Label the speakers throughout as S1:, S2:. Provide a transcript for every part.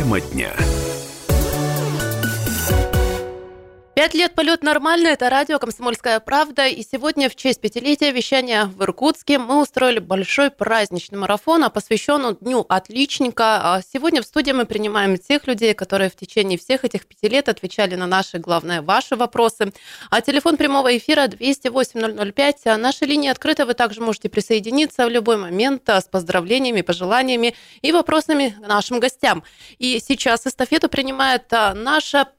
S1: Тема дня.
S2: 5 лет полет нормально, это радио «Комсомольская правда». И сегодня в честь 5-летия вещания в Иркутске мы устроили большой праздничный марафон, посвященный Дню отличника. Сегодня в студии мы принимаем тех людей, которые в течение всех этих 5 лет отвечали на наши, главное, ваши вопросы. Телефон прямого эфира 208-005. Наша линия открыта, вы также можете присоединиться в любой момент с поздравлениями, пожеланиями и вопросами к нашим гостям. И сейчас эстафету принимает наша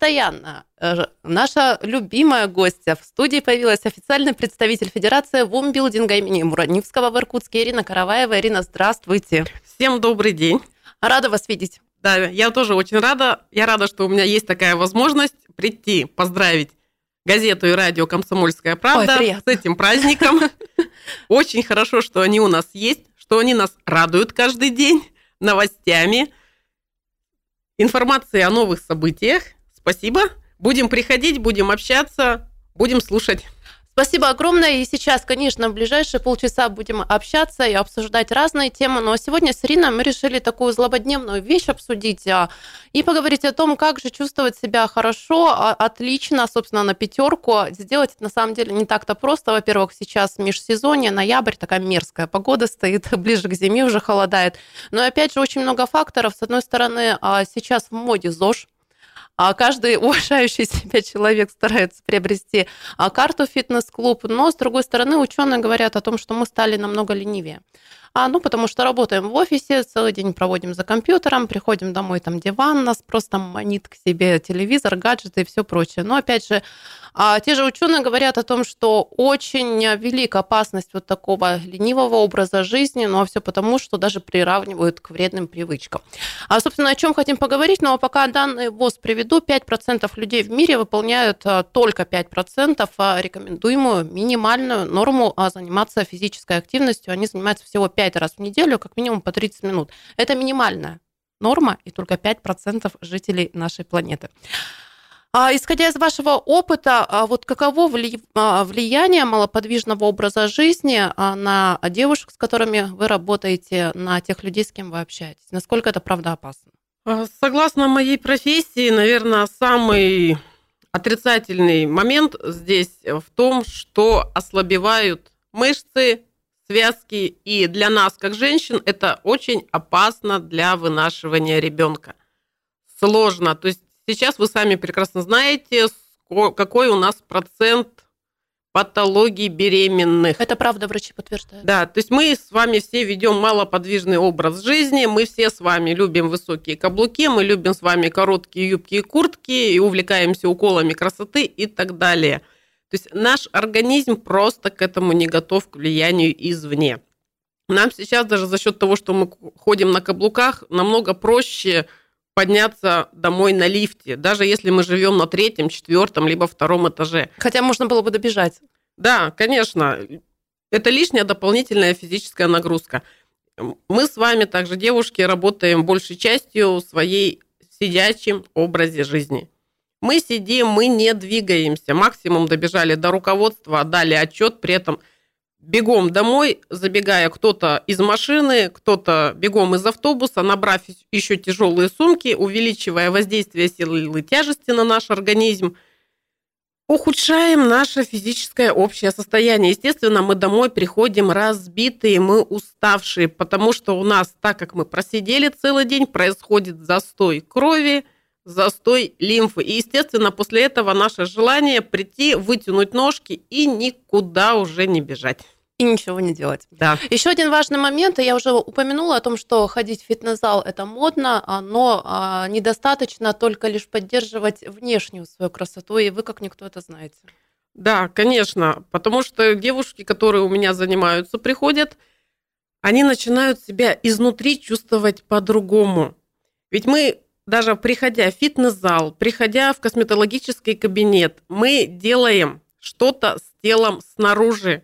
S2: любимая гостья. В студии появилась официальный представитель Федерации вумбилдинга имени Муранивского в Иркутске Ирина Караваева. Ирина, здравствуйте.
S3: Всем добрый день.
S2: Рада вас видеть.
S3: Да, я тоже очень рада. Я рада, что у меня есть такая возможность прийти, поздравить газету и радио «Комсомольская правда» с этим праздником. Очень хорошо, что они у нас есть, что они нас радуют каждый день новостями, информацией о новых событиях. Спасибо. Будем приходить, будем общаться, будем слушать.
S2: Спасибо огромное. И сейчас, конечно, в ближайшие полчаса будем общаться и обсуждать разные темы. Но сегодня с Ириной мы решили такую злободневную вещь обсудить и поговорить о том, как же чувствовать себя хорошо, отлично, собственно, на 5. Сделать это на самом деле не так-то просто. Во-первых, сейчас межсезонье, ноябрь, такая мерзкая погода стоит, ближе к зиме уже холодает. Но опять же, очень много факторов. С одной стороны, сейчас в моде ЗОЖ. Каждый уважающий себя человек старается приобрести карту в фитнес-клуб, но, с другой стороны, ученые говорят о том, что мы стали намного ленивее. Потому что работаем в офисе, целый день проводим за компьютером, приходим домой, там диван нас просто манит к себе, телевизор, гаджеты и все прочее. Но, опять же, те же ученые говорят о том, что очень велика опасность вот такого ленивого образа жизни, но все потому, что даже приравнивают к вредным привычкам. Собственно, о чем хотим поговорить, но пока данные ВОЗ приведу, 5% людей в мире выполняют только 5% рекомендуемую минимальную норму заниматься физической активностью. Они занимаются всего 5 раз в неделю, как минимум по 30 минут. Это минимальная норма, и только 5% жителей нашей планеты. Исходя из вашего опыта, вот каково влияние малоподвижного образа жизни на девушек, с которыми вы работаете, на тех людей, с кем вы общаетесь? Насколько это правда опасно?
S3: Согласно моей профессии, наверное, самый отрицательный момент здесь в том, что ослабевают мышцы, связки, и для нас, как женщин, это очень опасно для вынашивания ребенка. Сложно. То есть сейчас вы сами прекрасно знаете, какой у нас процент патологий беременных.
S2: Это правда, врачи подтверждают.
S3: Да, то есть мы с вами все ведем малоподвижный образ жизни, мы все с вами любим высокие каблуки, мы любим с вами короткие юбки и куртки, и увлекаемся уколами красоты и так далее. То есть наш организм просто к этому не готов, к влиянию извне. Нам сейчас даже за счет того, что мы ходим на каблуках, намного проще подняться домой на лифте, даже если мы живем на 3-м, 4-м, либо 2-м этаже.
S2: Хотя можно было бы добежать.
S3: Да, конечно. Это лишняя дополнительная физическая нагрузка. Мы с вами также, девушки, работаем большей частью в своей сидячем образе жизни. Мы сидим, мы не двигаемся. Максимум добежали до руководства, отдали отчет, при этом бегом домой, забегая кто-то из машины, кто-то бегом из автобуса, набрав еще тяжелые сумки, увеличивая воздействие силы тяжести на наш организм, ухудшаем наше физическое общее состояние. Естественно, мы домой приходим разбитые, мы уставшие, потому что у нас, так как мы просидели целый день, происходит застой крови, застой лимфы. И, естественно, после этого наше желание прийти, вытянуть ножки и никуда уже не бежать.
S2: И ничего не делать.
S3: Да.
S2: Еще один важный момент, я уже упомянула о том, что ходить в фитнес-зал – это модно, но недостаточно только лишь поддерживать внешнюю свою красоту, и вы как никто это знаете.
S3: Да, конечно, потому что девушки, которые у меня занимаются, приходят, они начинают себя изнутри чувствовать по-другому. Ведь мы, даже приходя в фитнес-зал, приходя в косметологический кабинет, мы делаем что-то с телом снаружи.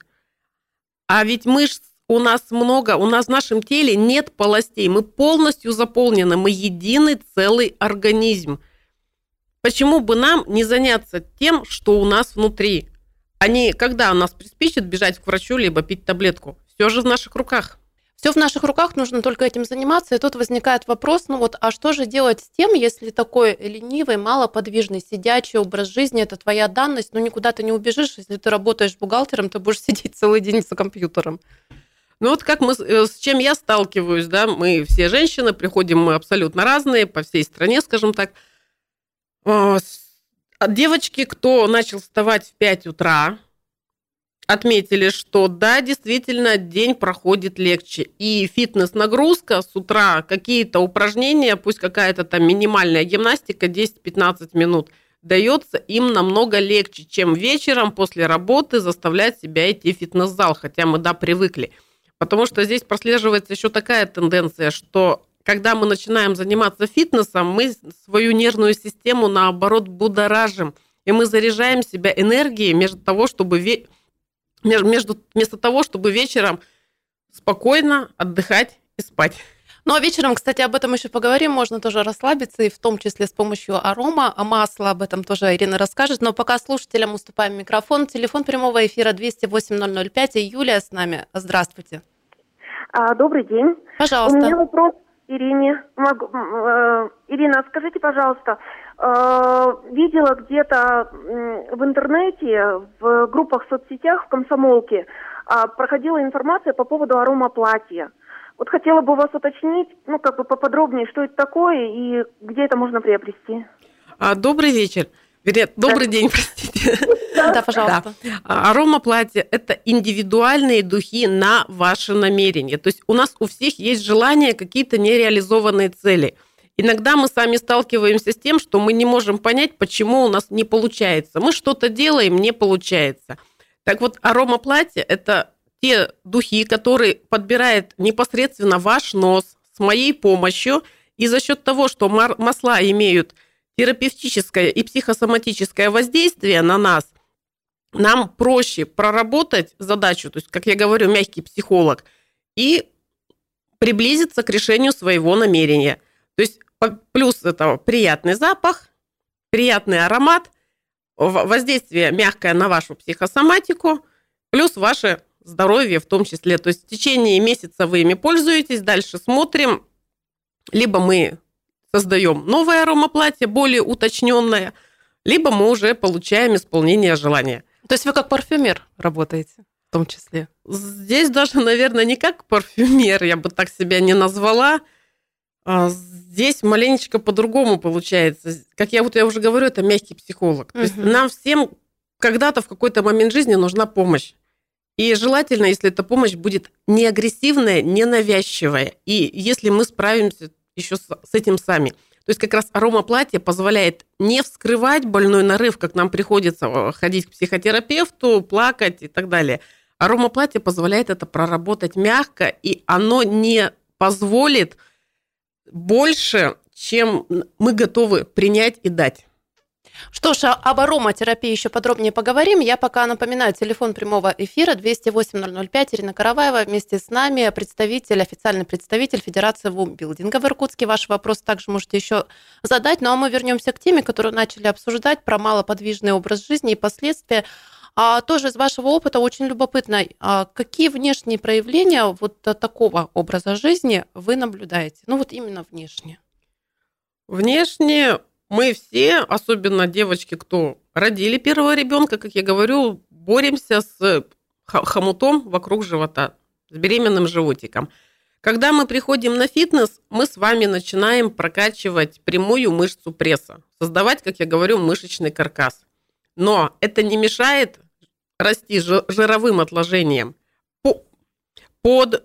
S3: А ведь мышц у нас много, у нас в нашем теле нет полостей, мы полностью заполнены, мы единый целый организм. Почему бы нам не заняться тем, что у нас внутри, а не когда у нас приспичит бежать к врачу, либо пить таблетку? Все же в наших руках.
S2: Все в наших руках, нужно только этим заниматься. И тут возникает вопрос, а что же делать с тем, если такой ленивый, малоподвижный, сидячий образ жизни – это твоя данность, никуда ты не убежишь, если ты работаешь бухгалтером, ты будешь сидеть целый день за компьютером.
S3: Как с чем я сталкиваюсь, да, мы все женщины, приходим мы абсолютно разные, по всей стране, скажем так. Девочки, кто начал вставать в 5 утра, отметили, что да, действительно, день проходит легче. И фитнес-нагрузка с утра, какие-то упражнения, пусть какая-то там минимальная гимнастика, 10-15 минут, дается им намного легче, чем вечером после работы заставлять себя идти в фитнес-зал, хотя мы, да, привыкли. Потому что здесь прослеживается еще такая тенденция, что когда мы начинаем заниматься фитнесом, мы свою нервную систему, наоборот, будоражим. И мы заряжаем себя энергией вместо того, чтобы вечером спокойно отдыхать и спать.
S2: А вечером, кстати, об этом еще поговорим, можно тоже расслабиться, и в том числе с помощью арома, масла, об этом тоже Ирина расскажет. Но пока слушателям уступаем микрофон. Телефон прямого эфира 208-005, и Юлия с нами. Здравствуйте.
S1: Добрый день.
S2: Пожалуйста.
S1: У меня вопрос Ирине. Ирина, скажите, пожалуйста, видела где-то в интернете, в группах в соцсетях, в комсомолке, проходила информация по поводу аромаплатья. Вот хотела бы у вас уточнить, поподробнее, что это такое и где это можно приобрести.
S3: Добрый вечер. Добрый день, простите.
S2: Да, пожалуйста.
S3: Да. Аромаплатье – это индивидуальные духи на ваше намерение. То есть у нас у всех есть желания, какие-то нереализованные цели. Иногда мы сами сталкиваемся с тем, что мы не можем понять, почему у нас не получается. Мы что-то делаем, не получается. Так вот, аромаплатье – это те духи, которые подбирает непосредственно ваш нос с моей помощью. И за счет того, что масла имеют терапевтическое и психосоматическое воздействие на нас, нам проще проработать задачу, то есть, как я говорю, мягкий психолог, и приблизиться к решению своего намерения. То есть плюс это приятный запах, приятный аромат, воздействие мягкое на вашу психосоматику, плюс ваше здоровье в том числе. То есть в течение месяца вы ими пользуетесь, дальше смотрим, либо мы создаем новое аромаплатье, более уточненное, либо мы уже получаем исполнение желания.
S2: То есть вы как парфюмер работаете в том числе?
S3: Здесь даже, наверное, не как парфюмер, я бы так себя не назвала. Здесь маленечко по-другому получается. Как я уже говорю, это мягкий психолог. То есть нам всем когда-то в какой-то момент жизни нужна помощь. И желательно, если эта помощь будет не агрессивная, не навязчивая. И если мы справимся еще с этим сами. То есть как раз аромаплатье позволяет не вскрывать больной нарыв, как нам приходится ходить к психотерапевту, плакать и так далее. Аромаплатье позволяет это проработать мягко, и оно не позволит больше, чем мы готовы принять и дать.
S2: Что ж, об ароматерапии еще подробнее поговорим. Я пока напоминаю, телефон прямого эфира 208-005. Ирина Караваева вместе с нами, официальный представитель Федерации вумбилдинга в Иркутске. Ваши вопросы также можете еще задать. Ну а мы вернемся к теме, которую начали обсуждать, про малоподвижный образ жизни и последствия. Тоже из вашего опыта очень любопытно, какие внешние проявления вот такого образа жизни вы наблюдаете? Именно внешне.
S3: Внешне мы все, особенно девочки, кто родили первого ребенка, как я говорю, боремся с хомутом вокруг живота, с беременным животиком. Когда мы приходим на фитнес, мы с вами начинаем прокачивать прямую мышцу пресса, создавать, как я говорю, мышечный каркас. Но это не мешает расти жировым отложением под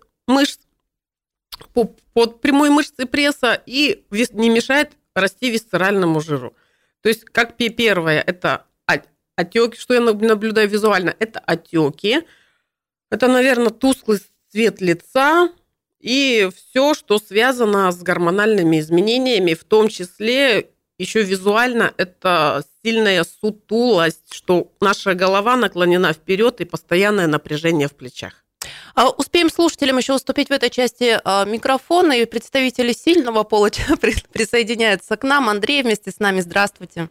S3: прямой мышцей пресса и не мешает расти висцеральному жиру. То есть, как первое, это отеки, что я наблюдаю визуально, это отеки, это, наверное, тусклый цвет лица и все, что связано с гормональными изменениями, в том числе еще визуально это сильная сутулость, что наша голова наклонена вперед и постоянное напряжение в плечах.
S2: Успеем слушателям еще уступить в этой части микрофон, и представители сильного пола присоединяются к нам. Андрей вместе с нами. Здравствуйте.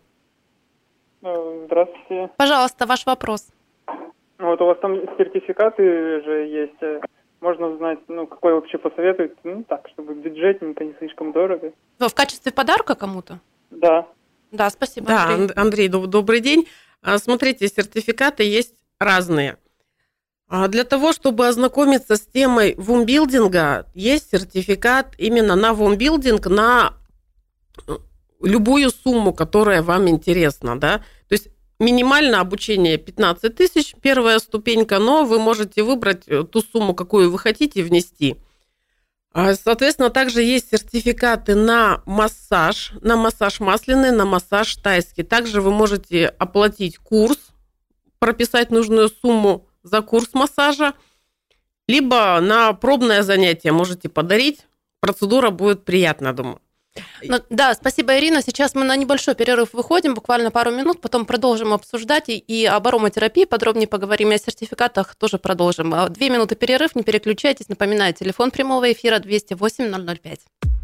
S4: Здравствуйте.
S2: Пожалуйста, ваш вопрос.
S4: Вот у вас там сертификаты же есть можно узнать, какой вообще посоветует, так, чтобы бюджетненько, не слишком дорого.
S2: В качестве подарка кому-то?
S4: Да.
S2: Да, спасибо,
S3: Да,
S2: Андрей.
S3: Андрей, добрый день. Смотрите, сертификаты есть разные. Для того, чтобы ознакомиться с темой вумбилдинга, есть сертификат именно на вумбилдинг, на любую сумму, которая вам интересна, да. То есть минимальное обучение 15 тысяч, первая ступенька, но вы можете выбрать ту сумму, какую вы хотите внести. Соответственно, также есть сертификаты на массаж масляный, на массаж тайский. Также вы можете оплатить курс, прописать нужную сумму за курс массажа, либо на пробное занятие можете подарить. Процедура будет приятна, думаю.
S2: Да, спасибо, Ирина. Сейчас мы на небольшой перерыв выходим, буквально пару минут, потом продолжим обсуждать и об ароматерапии подробнее поговорим, и о сертификатах тоже продолжим. 2 минуты перерыв, не переключайтесь. Напоминаю, телефон прямого эфира 208-005.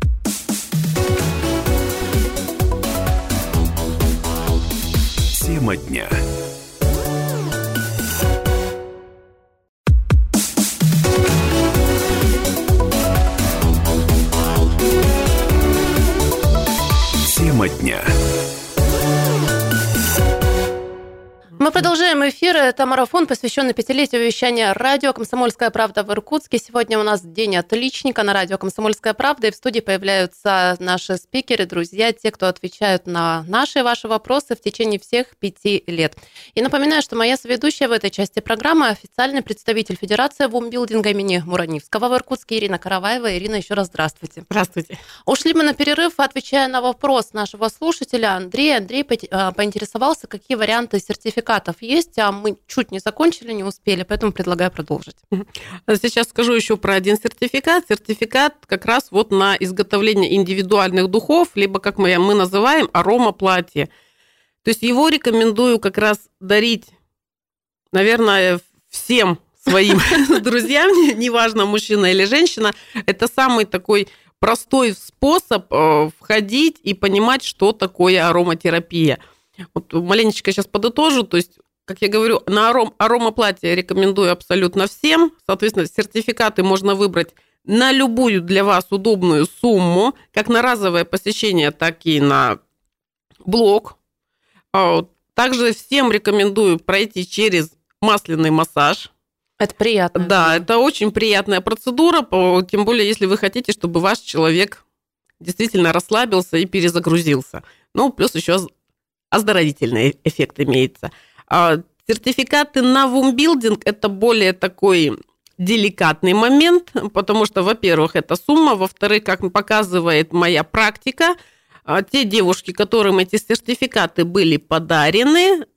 S5: Тема дня. Тема дня.
S2: Мы продолжаем эфир. Это марафон, посвященный 5-летию вещания радио «Комсомольская правда» в Иркутске. Сегодня у нас день отличника на радио «Комсомольская правда». И в студии появляются наши спикеры, друзья, те, кто отвечают на наши и ваши вопросы в течение всех 5 лет. И напоминаю, что моя соведущая в этой части программы – официальный представитель Федерации вумбилдинга имени Муранивского в Иркутске Ирина Караваева. Ирина, еще раз здравствуйте.
S3: Здравствуйте.
S2: Ушли мы на перерыв, отвечая на вопрос нашего слушателя Андрея. Андрей поинтересовался, какие варианты сертификатов есть, а мы чуть не закончили, не успели, поэтому предлагаю продолжить.
S3: Сейчас скажу еще про один сертификат. Сертификат как раз вот на изготовление индивидуальных духов, либо, как мы называем, аромаплатье. То есть его рекомендую как раз дарить, наверное, всем своим друзьям, неважно, мужчина или женщина. Это самый такой простой способ входить и понимать, что такое ароматерапия. Вот маленечко сейчас подытожу, то есть, как я говорю, на аромаплатье рекомендую абсолютно всем. Соответственно, сертификаты можно выбрать на любую для вас удобную сумму, как на разовое посещение, так и на блок. Также всем рекомендую пройти через масляный массаж.
S2: Это приятно.
S3: Да, это очень приятная процедура, тем более, если вы хотите, чтобы ваш человек действительно расслабился и перезагрузился. Ну, плюс еще оздоровительный эффект имеется. Сертификаты на вумбилдинг – это более такой деликатный момент, потому что, во-первых, это сумма, во-вторых, как показывает моя практика, те девушки, которым эти сертификаты были подарены,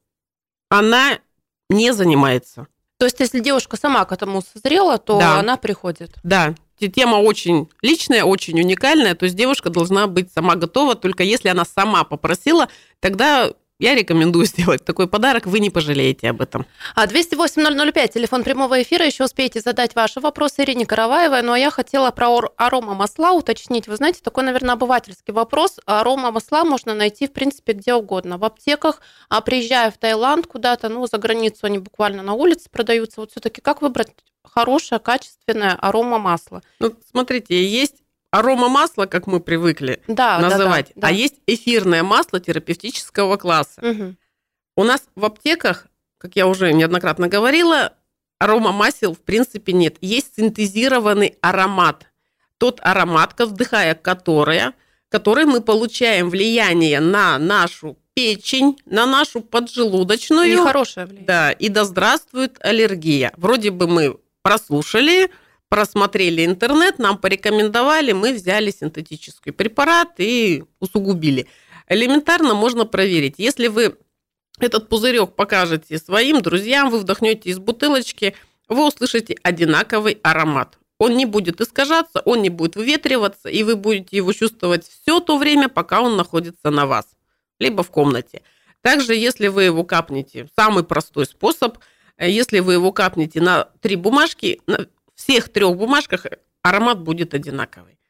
S3: она не занимается.
S2: То есть, если девушка сама к этому созрела, то
S3: да,
S2: она приходит?
S3: Да. Тема очень личная, очень уникальная, то есть девушка должна быть сама готова, только если она сама попросила, тогда я рекомендую сделать такой подарок, вы не пожалеете об этом.
S2: 208-005, телефон прямого эфира, еще успеете задать ваши вопросы Ирине Караваевой, ну а я хотела про аромамасла уточнить. Вы знаете, такой, наверное, обывательский вопрос. Аромамасла можно найти, в принципе, где угодно, в аптеках, а приезжая в Таиланд куда-то, за границу они буквально на улице продаются. Вот все-таки как выбрать хорошее, качественное аромамасло?
S3: Смотрите, есть аромамасло, как мы привыкли называть,
S2: да.
S3: А есть эфирное масло терапевтического класса.
S2: Угу.
S3: У нас в аптеках, как я уже неоднократно говорила, аромамасел в принципе нет. Есть синтезированный аромат. Тот аромат, вдыхая который мы получаем влияние на нашу печень, на нашу поджелудочную.
S2: И хорошее влияние.
S3: Да, и да здравствует аллергия. Вроде бы мы прослушали, просмотрели интернет, нам порекомендовали, мы взяли синтетический препарат и усугубили. Элементарно можно проверить. Если вы этот пузырек покажете своим друзьям, вы вдохнете из бутылочки, вы услышите одинаковый аромат. Он не будет искажаться, он не будет выветриваться, и вы будете его чувствовать все то время, пока он находится на вас, либо в комнате. Также, если вы его капнете, самый простой способ, если вы его капнете на 3 бумажки, на всех 3 бумажках аромат будет одинаковый.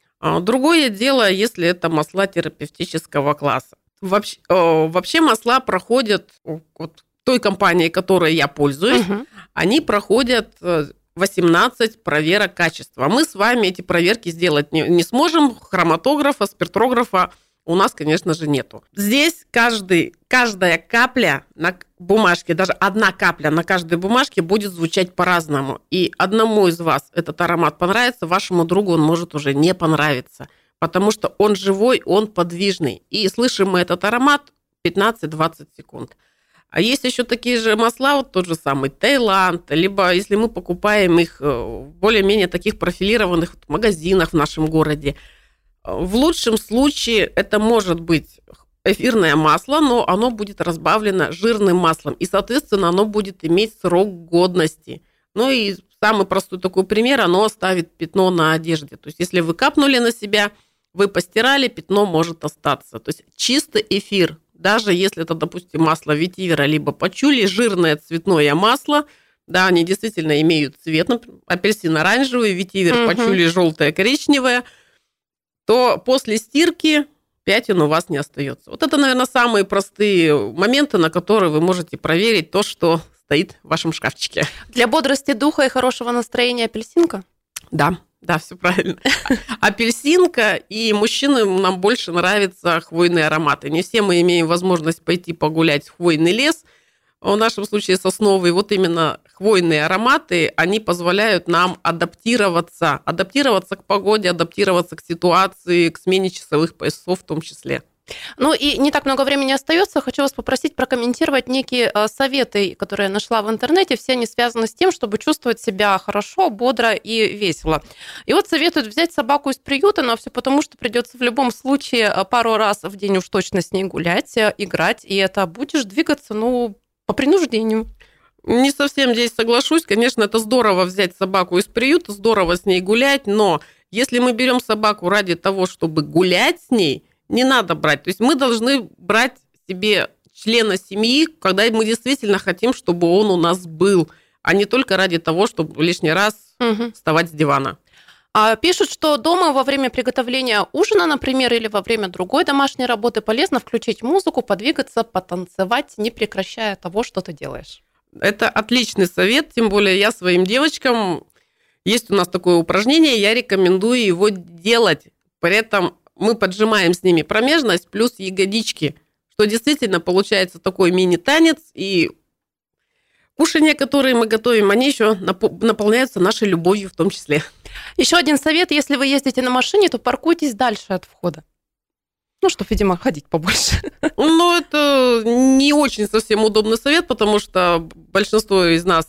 S3: Другое дело, если это масла терапевтического класса. Вообще масла проходят, вот той компанией, которой я пользуюсь, они проходят 18 проверок качества. Мы с вами эти проверки сделать не сможем. Хроматографа, спектрографа у нас, конечно же, нету. Здесь каждая капля на бумажке, даже одна капля на каждой бумажке будет звучать по-разному. И одному из вас этот аромат понравится, вашему другу он может уже не понравиться, потому что он живой, он подвижный. И слышим мы этот аромат 15-20 секунд. А есть еще такие же масла, вот тот же самый Таиланд, либо если мы покупаем их в более-менее таких профилированных магазинах в нашем городе. В лучшем случае это может быть эфирное масло, но оно будет разбавлено жирным маслом, и, соответственно, оно будет иметь срок годности. Ну и самый простой такой пример, оно оставит пятно на одежде. То есть если вы капнули на себя, вы постирали, пятно может остаться. То есть чистый эфир, даже если это, допустим, масло ветивера либо пачули, жирное цветное масло, да, они действительно имеют цвет, например, апельсин оранжевый, ветивер, пачули желтое, коричневое, то после стирки пятен у вас не остается. Вот это, наверное, самые простые моменты, на которые вы можете проверить то, что стоит в вашем шкафчике.
S2: Для бодрости духа и хорошего настроения апельсинка?
S3: Да, все правильно. Апельсинка, и мужчинам нам больше нравятся хвойные ароматы. Не все мы имеем возможность пойти погулять в хвойный лес, в нашем случае сосновый. Вот именно хвойные ароматы, они позволяют нам адаптироваться к погоде, адаптироваться к ситуации, к смене часовых поясов в том числе.
S2: Ну и не так много времени остается. Хочу вас попросить прокомментировать некие советы, которые я нашла в интернете. Все они связаны с тем, чтобы чувствовать себя хорошо, бодро и весело. И вот советуют взять собаку из приюта, но все потому, что придется в любом случае пару раз в день уж точно с ней гулять, играть, и это будешь двигаться, по принуждению.
S3: Не совсем здесь соглашусь. Конечно, это здорово взять собаку из приюта, здорово с ней гулять, но если мы берем собаку ради того, чтобы гулять с ней, не надо брать. То есть мы должны брать себе члена семьи, когда мы действительно хотим, чтобы он у нас был, а не только ради того, чтобы лишний раз вставать с дивана.
S2: Пишут, что дома во время приготовления ужина, например, или во время другой домашней работы полезно включить музыку, подвигаться, потанцевать, не прекращая того, что ты делаешь.
S3: Это отличный совет, тем более я своим девочкам, есть у нас такое упражнение, я рекомендую его делать. При этом мы поджимаем с ними промежность плюс ягодички, что действительно получается такой мини-танец, и кушания, которые мы готовим, они еще наполняются нашей любовью в том числе.
S2: Еще один совет, если вы ездите на машине, то паркуйтесь дальше от входа. Чтобы, видимо, ходить побольше.
S3: Это не очень совсем удобный совет, потому что большинство из нас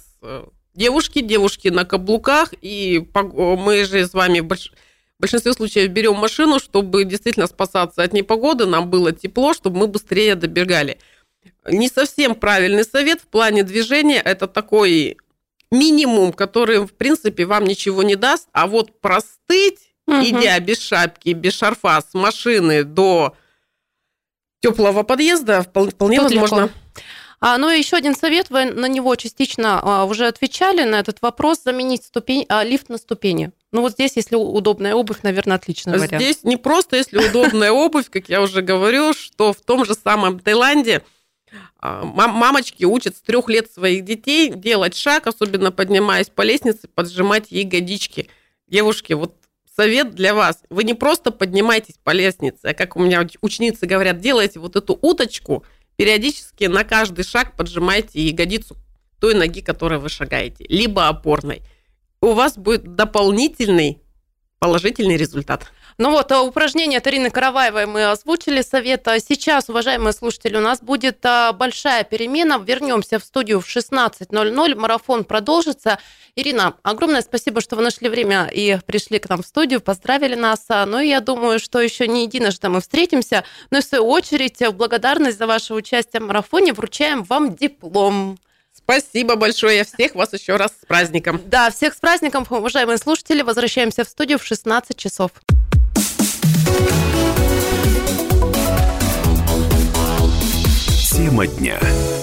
S3: девушки на каблуках, и мы же с вами в большинстве случаев берем машину, чтобы действительно спасаться от непогоды, нам было тепло, чтобы мы быстрее добегали. Не совсем правильный совет в плане движения, это такой минимум, который, в принципе, вам ничего не даст, а вот простыть, идя без шапки, без шарфа с машины до теплого подъезда, вполне возможно.
S2: Ну и еще один совет, вы на него частично уже отвечали, на этот вопрос, заменить лифт на ступени. Вот здесь, если удобная обувь, наверное, отличный вариант.
S3: Здесь не просто, если удобная обувь, как я уже говорю, что в том же самом Таиланде мамочки учат с 3 лет своих детей делать шаг, особенно поднимаясь по лестнице, поджимать ягодички. Девушки, вот совет для вас. Вы не просто поднимаетесь по лестнице, а как у меня ученицы говорят, делайте вот эту уточку, периодически на каждый шаг поджимайте ягодицу той ноги, которой вы шагаете, либо опорной. У вас будет дополнительный положительный результат.
S2: Упражнение от Ирины Караваевой мы озвучили, совет. Сейчас, уважаемые слушатели, у нас будет большая перемена. Вернемся в студию в 16:00. Марафон продолжится. Ирина, огромное спасибо, что вы нашли время и пришли к нам в студию, поздравили нас. Я думаю, что еще не единожды мы встретимся. Но в свою очередь, в благодарность за ваше участие в марафоне вручаем вам диплом.
S3: Спасибо большое. Всех вас еще раз с праздником.
S2: Да, всех с праздником, уважаемые слушатели. Возвращаемся в студию в 16 часов.
S5: Тема дня.